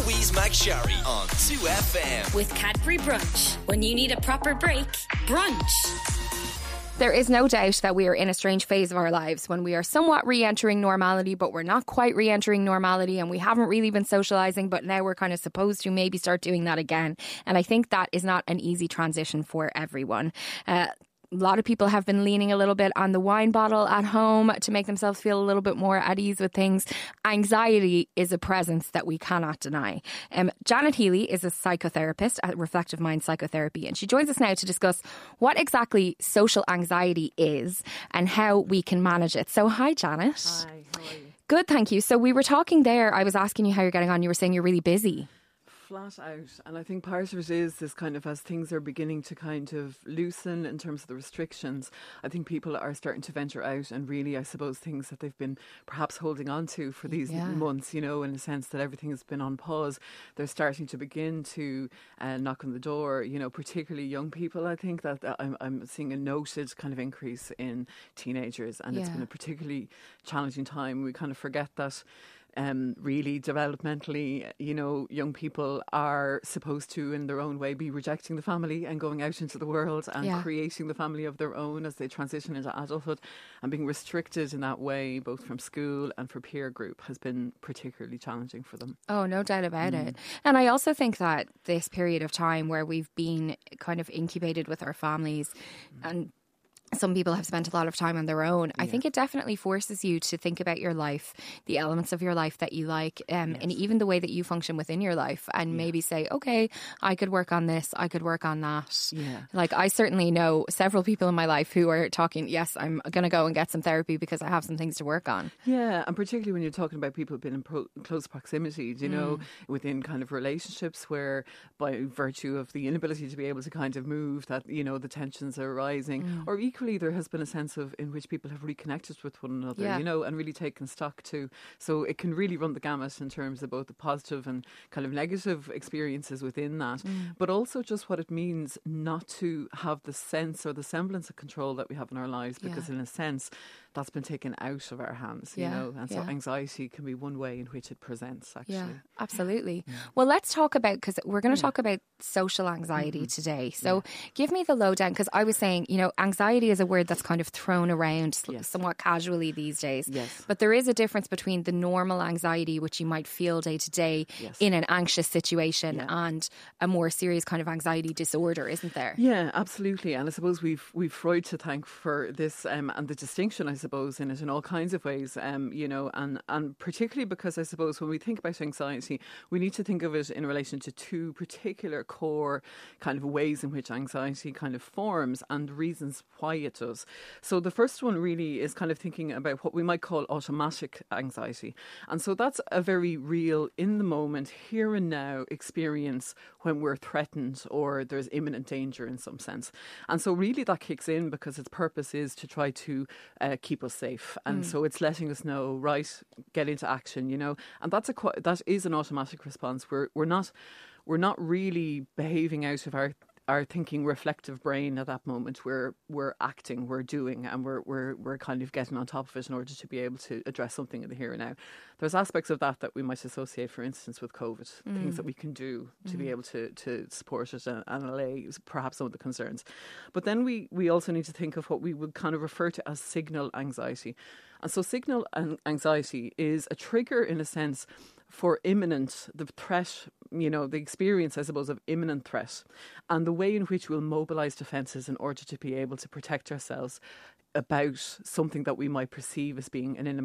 Louise McSharry on 2FM. With Cadbury Brunch. When you need a proper break, brunch. There is no doubt that we are in a strange phase of our lives when we are somewhat re-entering normality, but we're not quite re-entering normality, and we haven't really been socialising, but now we're kind of supposed to maybe start doing that again. And I think that is not an easy transition for everyone. A lot of people have been leaning a little bit on the wine bottle at home to make themselves feel a little bit more at ease with things. Anxiety is a presence that we cannot deny. Janet Healy is a psychotherapist at Reflective Mind Psychotherapy, and she joins us now to discuss what exactly social anxiety is and how we can manage it. So hi, Janet. Hi, how are you? Good, thank you. So we were talking there, I was asking you how you're getting on. You were saying you're really busy. Flat out. And I think part of it is this kind of, as things are beginning to kind of loosen in terms of the restrictions, I think people are starting to venture out and really, I suppose, things that they've been perhaps holding on to for these months, you know, in the sense that everything has been on pause. They're starting to begin to knock on the door, you know, particularly young people. I think that I'm seeing a noted kind of increase in teenagers, and it's been a particularly challenging time. We kind of forget that really developmentally, you know, young people are supposed to, in their own way, be rejecting the family and going out into the world and creating the family of their own as they transition into adulthood. And being restricted in that way, both from school and for peer group, has been particularly challenging for them. Oh, no doubt about it. And I also think that this period of time where we've been kind of incubated with our families, and some people have spent a lot of time on their own. I think it definitely forces you to think about your life, the elements of your life that you like, and even the way that you function within your life, and maybe say, okay, I could work on this, I could work on that. Like, I certainly know several people in my life who are talking, yes, I'm going to go and get some therapy because I have some things to work on. Yeah, and particularly when you're talking about people who've been in close proximity, you know, within kind of relationships where, by virtue of the inability to be able to kind of move, that, you know, the tensions are rising, or equally there has been a sense of in which people have reconnected with one another, you know, and really taken stock too. So it can really run the gamut in terms of both the positive and kind of negative experiences within that, but also just what it means not to have the sense or the semblance of control that we have in our lives, because in a sense that's been taken out of our hands, you know, and so anxiety can be one way in which it presents, actually. Yeah, absolutely. Well, let's talk about, because we're going to talk about social anxiety today. So give me the lowdown, because I was saying, you know, anxiety is a word that's kind of thrown around somewhat casually these days. But there is a difference between the normal anxiety, which you might feel day to day in an anxious situation, and a more serious kind of anxiety disorder, isn't there? Yeah, absolutely. And I suppose we've Freud to thank for this, and the distinction, I suppose, in it in all kinds of ways, you know, and particularly because I suppose when we think about anxiety, we need to think of it in relation to two particular core kind of ways in which anxiety kind of forms and reasons why it does. So the first one really is kind of thinking about what we might call automatic anxiety. And so that's a very real, in the moment, here and now experience when we're threatened or there's imminent danger in some sense. And so really that kicks in because its purpose is to try to keep us safe. And so it's letting us know, right, get into action, you know. And that is an automatic response. We're not really behaving out of our thinking reflective brain at that moment. We're acting, we're doing, and we're kind of getting on top of it in order to be able to address something in the here and now. There's aspects of that we might associate, for instance, with COVID, things that we can do to be able to support it and allay perhaps some of the concerns. But then we also need to think of what we would kind of refer to as signal anxiety. And so signal anxiety is a trigger, in a sense, for the threat, you know, the experience, I suppose, of imminent threat, and the way in which we'll mobilise defences in order to be able to protect ourselves about something that we might perceive as being an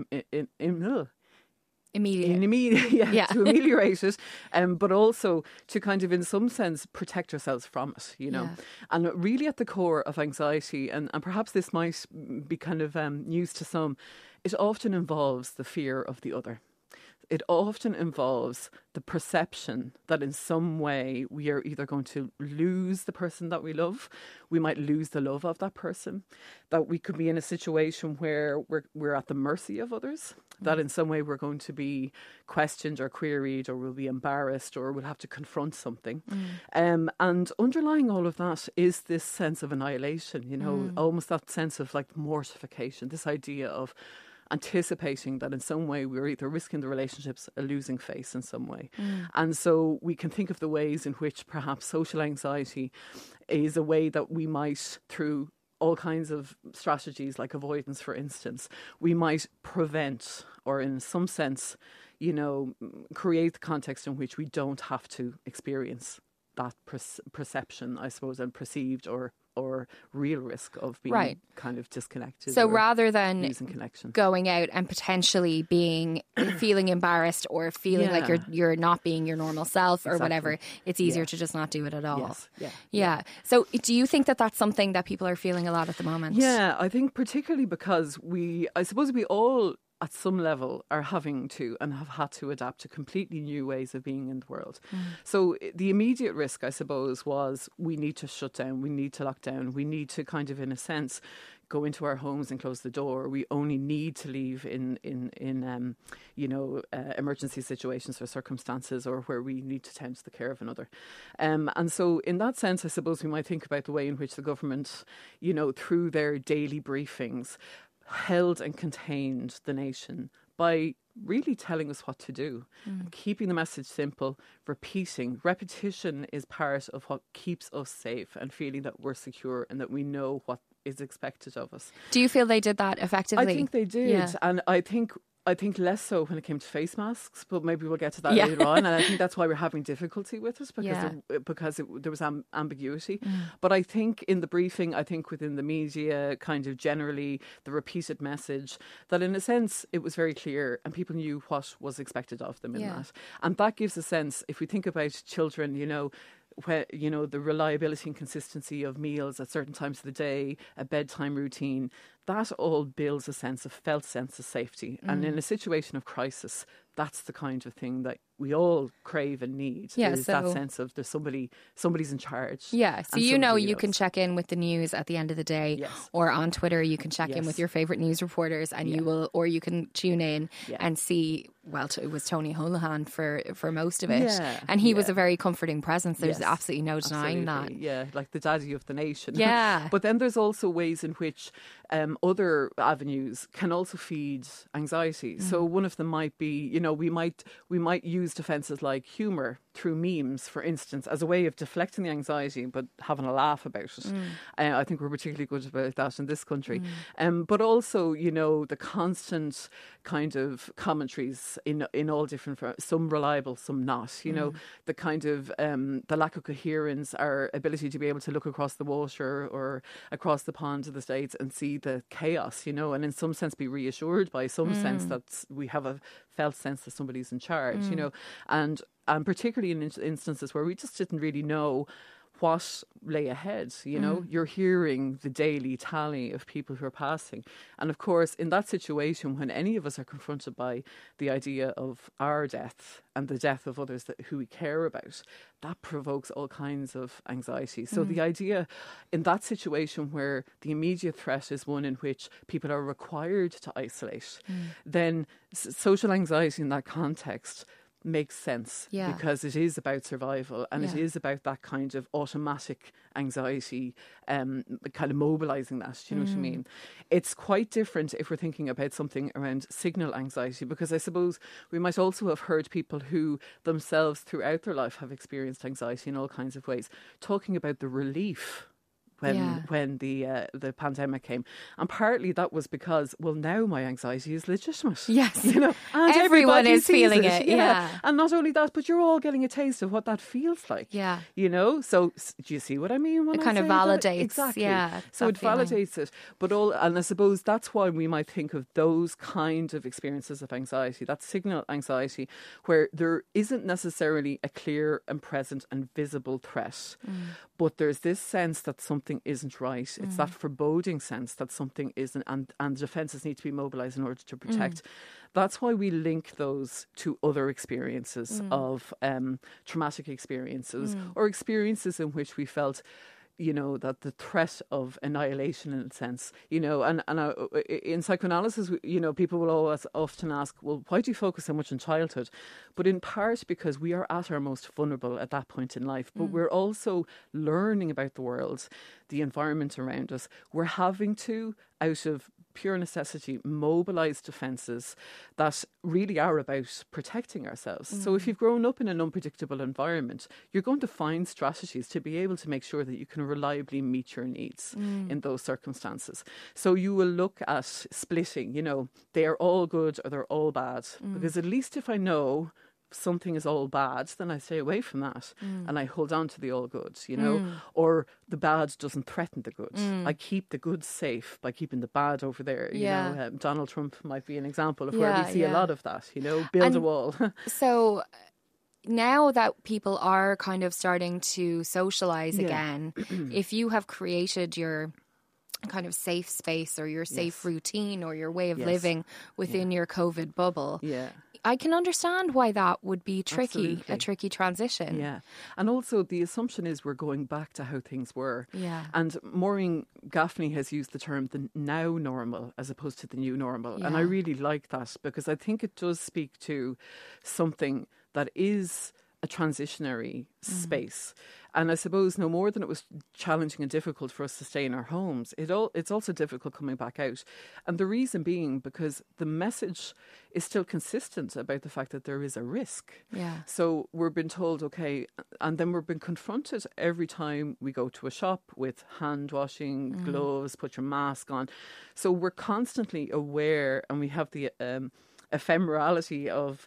immediate. To ameliorate it, but also to kind of, in some sense, protect ourselves from it, you know. And really at the core of anxiety, and perhaps this might be kind of news to some, it often involves the fear of the other. It often involves the perception that in some way we are either going to lose the person that we love, we might lose the love of that person, that we could be in a situation where we're at the mercy of others, that in some way we're going to be questioned or queried, or we'll be embarrassed, or we'll have to confront something. And underlying all of that is this sense of annihilation, you know, almost that sense of like mortification, this idea of, anticipating that in some way we're either risking the relationships a losing face in some way. And so we can think of the ways in which perhaps social anxiety is a way that we might, through all kinds of strategies like avoidance, for instance, we might prevent, or in some sense, create the context in which we don't have to experience that perception, I suppose, and perceived or real risk of being kind of disconnected. So rather than losing connection, going out and potentially feeling embarrassed or feeling like you're not being your normal self or whatever, it's easier to just not do it at all. Yes. Yeah. So do you think that that's something that people are feeling a lot at the moment? Yeah, I think particularly because I suppose we all at some level are having to and have had to adapt to completely new ways of being in the world. So the immediate risk, I suppose, was we need to shut down, we need to lock down, we need to kind of, in a sense, go into our homes and close the door. We only need to leave in emergency situations or circumstances, or where we need to tend to the care of another. And so in that sense, I suppose we might think about the way in which the government, through their daily briefings, held and contained the nation by really telling us what to do, and keeping the message simple, repeating. Repetition is part of what keeps us safe and feeling that we're secure and that we know what is expected of us. Do you feel they did that effectively? I think they did. And I think less so when it came to face masks, but maybe we'll get to that later on. And I think that's why we're having difficulty with it, because there was ambiguity. But I think in the briefing, I think within the media, kind of generally, the repeated message, that in a sense it was very clear and people knew what was expected of them in that. And that gives a sense, if we think about children, where, the reliability and consistency of meals at certain times of the day, a bedtime routine, that all builds a felt sense of safety. And in a situation of crisis, that's the kind of thing that we all crave and need. Is that sense of there's somebody's in charge. Yeah, so you can check in with the news at the end of the day, or on Twitter you can check in with your favourite news reporters, and you can tune in and see. Well, it was Tony Holohan for most of it, and he was a very comforting presence. There's absolutely no denying that. Yeah, like the daddy of the nation. Yeah. But then there's also ways in which other avenues can also feed anxiety. So one of them might be, we might use defences like humour through memes, for instance, as a way of deflecting the anxiety but having a laugh about it. I think we're particularly good about that in this country. But also, the constant kind of commentaries in all different, some reliable, some not. The kind of the lack of coherence, our ability to be able to look across the water or across the pond to the States and see the chaos, and in some sense be reassured by some sense that we have a felt sense that somebody's in charge, and particularly in instances where we just didn't really know what lay ahead. You're hearing the daily tally of people who are passing. And of course, in that situation, when any of us are confronted by the idea of our death and the death of others who we care about, that provokes all kinds of anxiety. So the idea in that situation where the immediate threat is one in which people are required to isolate, then social anxiety in that context makes sense, because it is about survival, and it is about that kind of automatic anxiety, kind of mobilising that. Do you know what I mean? It's quite different if we're thinking about something around signal anxiety, because I suppose we might also have heard people who themselves throughout their life have experienced anxiety in all kinds of ways, talking about the relief when the pandemic came. And partly that was because, well, now my anxiety is legitimate. Yes. And everyone is feeling it. And not only that, but you're all getting a taste of what that feels like. Yeah. So do you see what I mean when it kind of validates that? Exactly. Yeah. So it validates it. And I suppose that's why we might think of those kind of experiences of anxiety, that signal anxiety, where there isn't necessarily a clear and present and visible threat, but there's this sense that something isn't right. It's that foreboding sense that something isn't, and defences need to be mobilised in order to protect. That's why we link those to other experiences of traumatic experiences, or experiences in which we felt, that the threat of annihilation, in a sense, and in psychoanalysis, people will always often ask, well, why do you focus so much on childhood? But in part because we are at our most vulnerable at that point in life, but we're also learning about the world, the environment around us. We're having to out of pure necessity, mobilise defences that really are about protecting ourselves. So if you've grown up in an unpredictable environment, you're going to find strategies to be able to make sure that you can reliably meet your needs in those circumstances. So you will look at splitting, they are all good or they're all bad. Because at least if I know something is all bad, then I stay away from that and I hold on to the all good, or the bad doesn't threaten the good. I keep the good safe by keeping the bad over there. Donald Trump might be an example of where we see a lot of that, build a wall. So now that people are kind of starting to socialise again, if you have created your kind of safe space or your safe routine or your way of living within your COVID bubble, I can understand why that would be tricky, a tricky transition. Yeah. And also the assumption is we're going back to how things were. Yeah. And Maureen Gaffney has used the term the now normal as opposed to the new normal. Yeah. And I really like that because I think it does speak to something that is a transitionary space. And I suppose no more than it was challenging and difficult for us to stay in our homes, it's also difficult coming back out. And the reason being because the message is still consistent about the fact that there is a risk. Yeah. So we're being told, okay, and then we're being confronted every time we go to a shop with hand washing, gloves, put your mask on. So we're constantly aware and we have the ephemerality of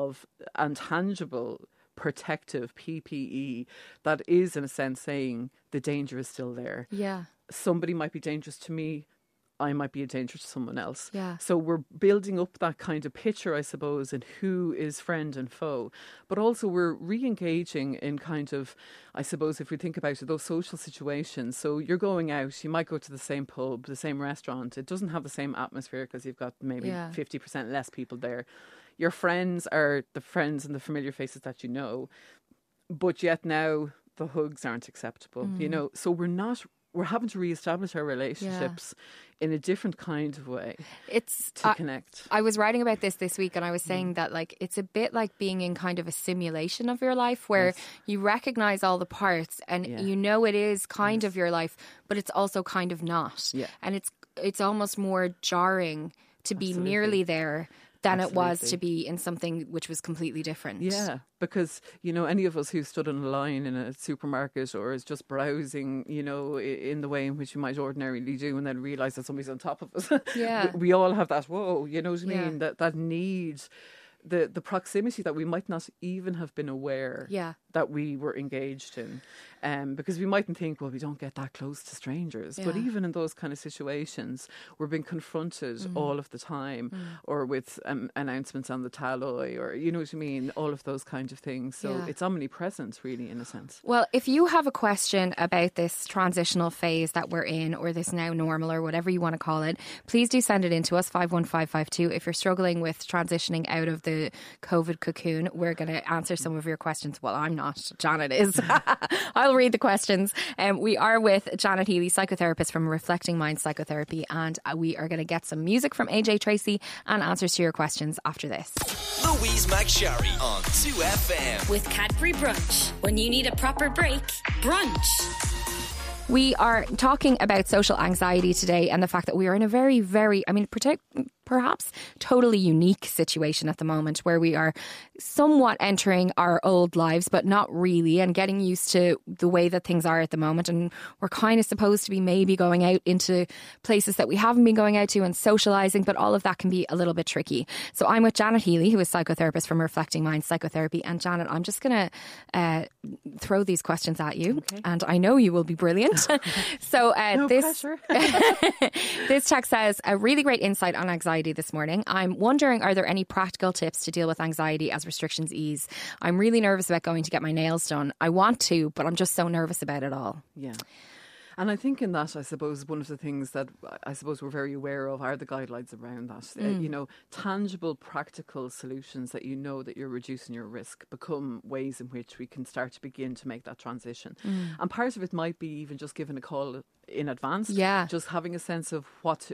and tangible protective PPE that is in a sense saying the danger is still there. Yeah. Somebody might be dangerous to me, I might be a danger to someone else. Yeah. So we're building up that kind of picture, I suppose, in who is friend and foe. But also we're re-engaging in kind of, I suppose, if we think about it, those social situations. So you're going out, you might go to the same pub, the same restaurant. It doesn't have the same atmosphere because you've got maybe 50% less people there. Your friends are the friends and the familiar faces that you know, but yet now the hugs aren't acceptable, So we're having to reestablish our relationships in a different kind of way to connect. I was writing about this week and I was saying that it's a bit like being in kind of a simulation of your life where you recognise all the parts and it is kind of your life, but it's also kind of not. Yeah. And it's almost more jarring to be nearly there than it was to be in something which was completely different. Yeah, because, any of us who stood in a line in a supermarket or is just browsing, in the way in which you might ordinarily do and then realise that somebody's on top of us. Yeah. we all have that, whoa, you know what I mean? That need, the proximity that we might not even have been aware that we were engaged in. Because we mightn't think, well, we don't get that close to strangers. Yeah. But even in those kind of situations, we're being confronted all of the time or with announcements on the talloy or, you know what I mean, all of those kinds of things. So it's omnipresent, really, in a sense. Well, if you have a question about this transitional phase that we're in or this now normal or whatever you want to call it, please do send it in to us, 51552. If you're struggling with transitioning out of the COVID cocoon, we're going to answer some of your questions. Well, I'm not. Janet is. I'll read the questions. We are with Janet Healy, psychotherapist from Reflecting Mind Psychotherapy, and we are going to get some music from AJ Tracy and answers to your questions after this. Louise McSharry on 2FM. With Cadbury Brunch. When you need a proper break, brunch. We are talking about social anxiety today and the fact that we are in a very, very, perhaps totally unique situation at the moment where we are somewhat entering our old lives, but not really, and getting used to the way that things are at the moment. And we're kind of supposed to be maybe going out into places that we haven't been going out to and socialising, but all of that can be a little bit tricky. So I'm with Janet Healy, who is psychotherapist from Reflecting Mind Psychotherapy. And Janet, I'm just going to throw these questions at you, and I know you will be brilliant. So no pressure. This text says, a really great insight on anxiety this morning. I'm wondering, are there any practical tips to deal with anxiety as restrictions ease? I'm really nervous about going to get my nails done. I want to, but I'm just so nervous about it all. Yeah. And I think in that, I suppose, one of the things that I suppose we're very aware of are the guidelines around that. Tangible, practical solutions that that you're reducing your risk become ways in which we can start to begin to make that transition. And part of it might be even just giving a call in advance. Yeah. Just having a sense of what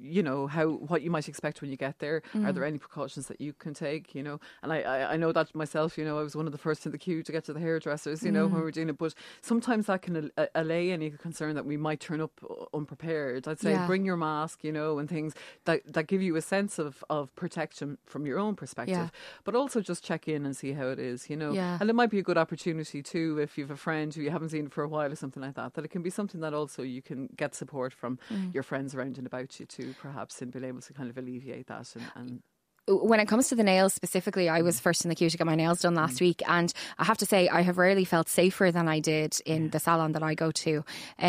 you might expect when you get there. Are there any precautions that you can take, And I know that myself, I was one of the first in the queue to get to the hairdressers, when we were doing it. But sometimes that can allay any concerns concern that we might turn up unprepared. I'd say Yeah. bring your mask, and things that give you a sense of protection from your own perspective. Yeah. But also just check in and see how it is, Yeah. And it might be a good opportunity too, if you have a friend who you haven't seen for a while or something like that, that it can be something that also you can get support from your friends around and about you too, perhaps, in being able to kind of alleviate that and when it comes to the nails specifically, I was first in the queue to get my nails done last week, and I have to say I have rarely felt safer than I did in the salon that I go to.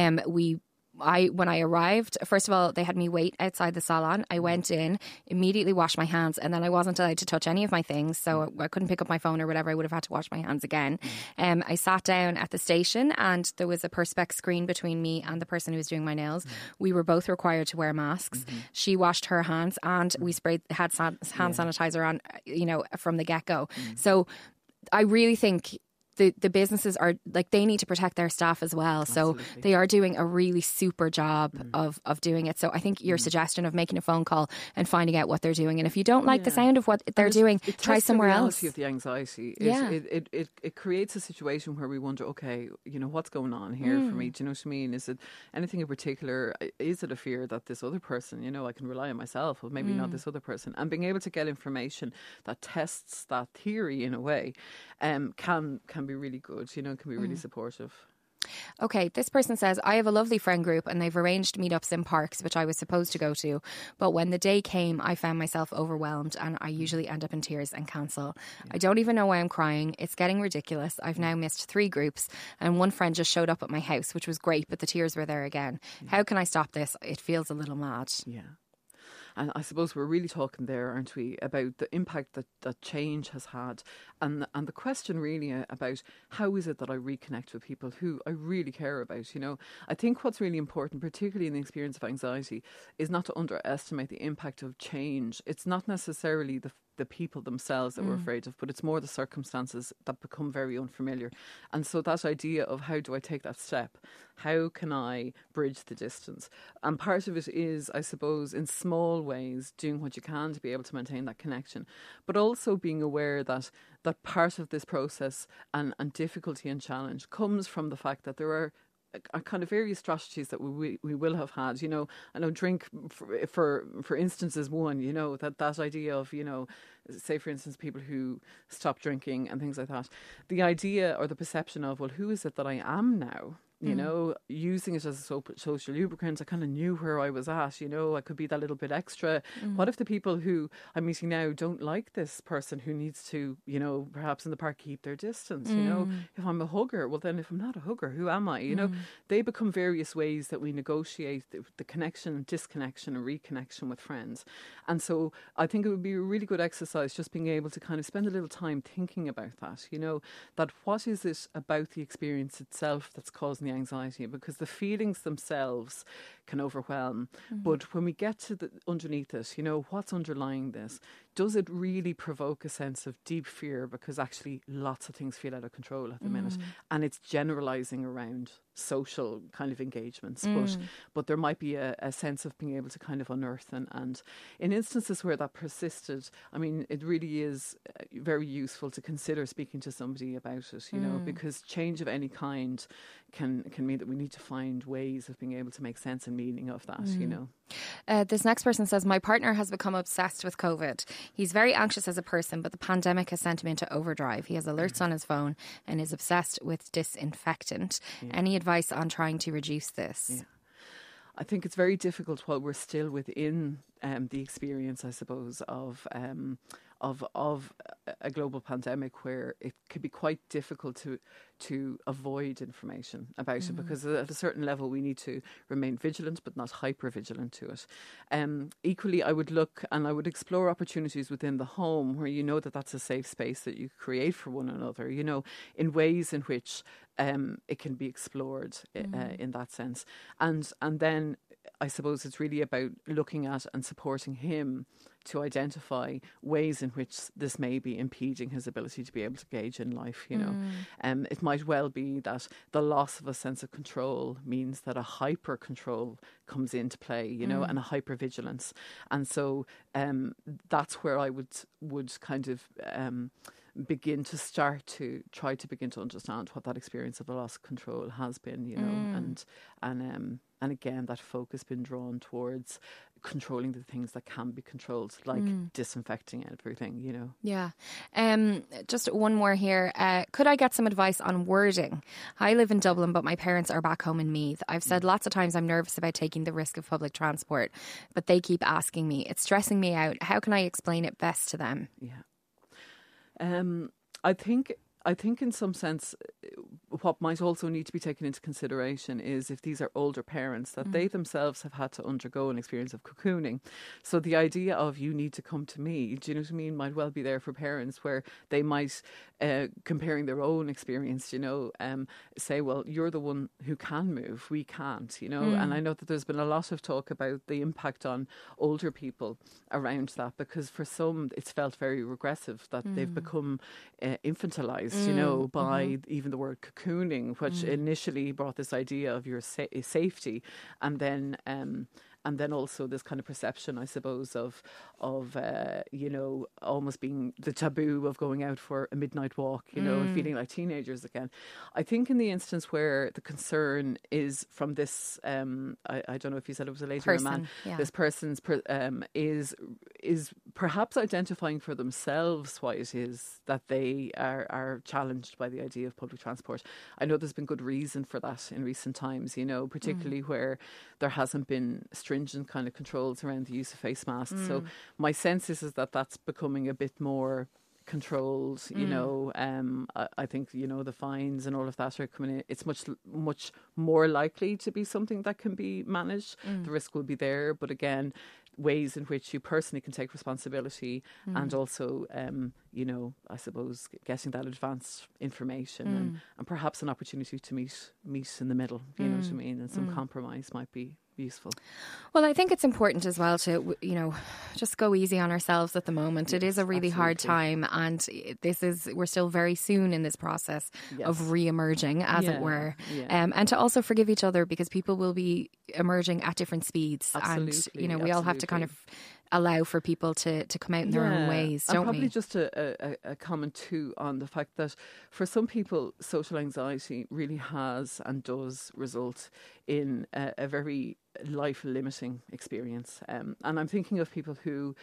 When I arrived, first of all, they had me wait outside the salon. I went in, immediately washed my hands, and then I wasn't allowed to touch any of my things, so I couldn't pick up my phone or whatever. I would have had to wash my hands again. I sat down at the station, and there was a Perspex screen between me and the person who was doing my nails. We were both required to wear masks. She washed her hands, and we had hand sanitizer on, from the get-go. So I really think the businesses are like, they need to protect their staff as well. Absolutely. So they are doing a really super job of doing it. So I think your suggestion of making a phone call and finding out what they're doing, and if you don't like the sound of what they're doing, try somewhere else. The reality of the anxiety. Yeah. It creates a situation where we wonder, okay, what's going on here for me? Do you know what I mean? Is it anything in particular? Is it a fear that this other person, I can rely on myself, or maybe not this other person? And being able to get information that tests that theory in a way can be really good, can be really supportive. Okay, this person says, I have a lovely friend group and they've arranged meetups in parks, which I was supposed to go to. But when the day came, I found myself overwhelmed and I usually end up in tears and cancel. I don't even know why I'm crying. It's getting ridiculous. I've now missed 3 groups and one friend just showed up at my house, which was great, but the tears were there again. How can I stop this? It feels a little mad. Yeah. And I suppose we're really talking there, aren't we, about the impact that change has had, and the question really about how is it that I reconnect with people who I really care about. I think what's really important, particularly in the experience of anxiety, is not to underestimate the impact of change. It's not necessarily the people themselves that we're afraid of, but it's more the circumstances that become very unfamiliar. And so that idea of how do I take that step? How can I bridge the distance? And part of it is, I suppose, in small ways, doing what you can to be able to maintain that connection, but also being aware that part of this process and difficulty and challenge comes from the fact that there are kind of various strategies that we will have had. I know drink for instance is one. That idea of say for instance people who stop drinking and things like that. The idea or the perception of, well, who is it that I am now? Using it as a social lubricant. I kind of knew where I was at, I could be that little bit extra. What if the people who I'm meeting now don't like this person who needs to, perhaps in the park keep their distance, If I'm a hugger, well then if I'm not a hugger, who am I? They become various ways that we negotiate the connection, disconnection and reconnection with friends. And so I think it would be a really good exercise just being able to kind of spend a little time thinking about that, that what is it about the experience itself that's causing the anxiety, because the feelings themselves can overwhelm. But when we get to underneath it, what's underlying this? Does it really provoke a sense of deep fear? Because actually lots of things feel out of control at the minute, and it's generalising around social kind of engagements. But there might be a sense of being able to kind of unearth and in instances where that persisted, I mean, it really is very useful to consider speaking to somebody about it, because change of any kind can mean that we need to find ways of being able to make sense and meaning of that, This next person says, my partner has become obsessed with COVID. He's very anxious as a person, but the pandemic has sent him into overdrive. He has alerts on his phone and is obsessed with disinfectant. Any advice on trying to reduce this? Yeah. I think it's very difficult while we're still within the experience, I suppose, of a global pandemic, where it could be quite difficult to avoid information about it, because at a certain level we need to remain vigilant but not hyper vigilant to it. Equally, I would look and I would explore opportunities within the home where that's a safe space that you create for one another, in ways in which it can be explored in that sense. And then I suppose it's really about looking at and supporting him to identify ways in which this may be impeding his ability to be able to engage in life, It might well be that the loss of a sense of control means that a hyper control comes into play, and a hyper vigilance. And so that's where I would kind of begin to try to begin to understand what that experience of the loss of control has been, you know, and again, that focus been drawn towards controlling the things that can be controlled, like disinfecting everything, you know. Yeah. Just one more here. Could I get some advice on wording? I live in Dublin, but my parents are back home in Meath. I've said lots of times I'm nervous about taking the risk of public transport, but they keep asking me. It's stressing me out. How can I explain it best to them? Yeah. I think in some sense what might also need to be taken into consideration is if these are older parents, that they themselves have had to undergo an experience of cocooning. So the idea of you need to come to me, do you know what I mean, might well be there for parents where they might, comparing their own experience, you know, say, well, you're the one who can move, we can't, you know. And I know that there's been a lot of talk about the impact on older people around that, because for some it's felt very regressive that they've become infantilized, you know, by even the word cocooning, which initially brought this idea of your safety, and then also this kind of perception, I suppose, of you know, almost being the taboo of going out for a midnight walk, you know, and feeling like teenagers again. I think in the instance where the concern is from this, I don't know if you said it was a lady or a man, this person's is perhaps identifying for themselves why it is that they are challenged by the idea of public transport. I know there's been good reason for that in recent times, you know, particularly where there hasn't been stringent kind of controls around the use of face masks. So my sense is that that's becoming a bit more controlled, you know. I think, you know, the fines and all of that are coming in. It's much more likely to be something that can be managed. The risk will be there, but again, ways in which you personally can take responsibility and also, you know, I suppose getting that advanced information and perhaps an opportunity to meet in the middle, you know what I mean, and some compromise might be useful. Well, I think it's important as well to, you know, just go easy on ourselves at the moment. Yes, it is a really hard time, and we're still very soon in this process of re-emerging, as it were. And to also forgive each other, because people will be emerging at different speeds. And, you know, we all have to kind of allow for people to come out in their own ways, don't we? And probably just a comment too on the fact that for some people, social anxiety really has and does result in a very life-limiting experience. And I'm thinking of people who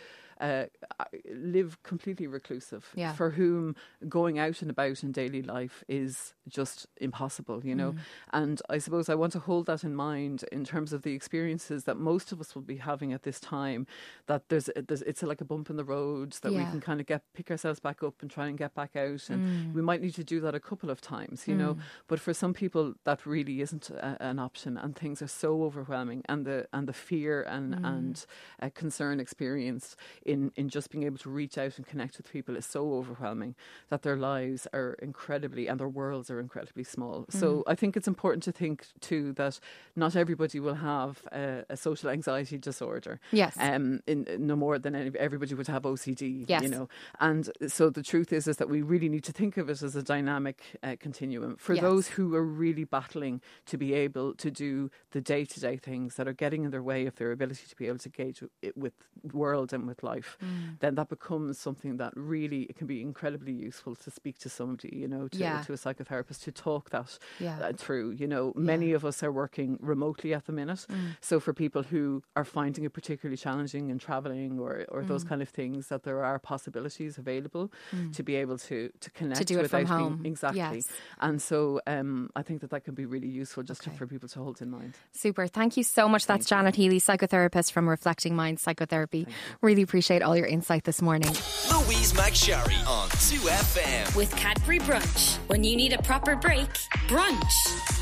live completely reclusive, for whom going out and about in daily life is just impossible, you know. And I suppose I want to hold that in mind in terms of the experiences that most of us will be having at this time, that it's like a bump in the road, that we can kind of pick ourselves back up and try and get back out, and we might need to do that a couple of times, you know. But for some people that really isn't an option, and things are so overwhelming, and the fear and concern experienced in just being able to reach out and connect with people is so overwhelming that their lives are and their worlds are incredibly small. So I think it's important to think too that not everybody will have a social anxiety disorder. Yes. No more than everybody would have OCD. Yes. You know. And so the truth is that we really need to think of it as a dynamic continuum for those who are really battling to be able to do the day-to-day things that are getting in their way of their ability to be able to engage with the world and with life. Then that becomes something that really, it can be incredibly useful to speak to somebody, you know, to a psychotherapist, to talk that through. You know, many of us are working remotely at the minute. So for people who are finding it particularly challenging in travelling or those kind of things, that there are possibilities available to be able to connect to do it without from home. Exactly. Yes. And so I think that can be really useful just for people to hold in mind. Super. Thank you so much. That's Janet Healy, psychotherapist from Reflecting Minds Psychotherapy. Really appreciate all your insight this morning. Louise McSharry on 2FM. With Cadbury Brunch. When you need a proper break, brunch.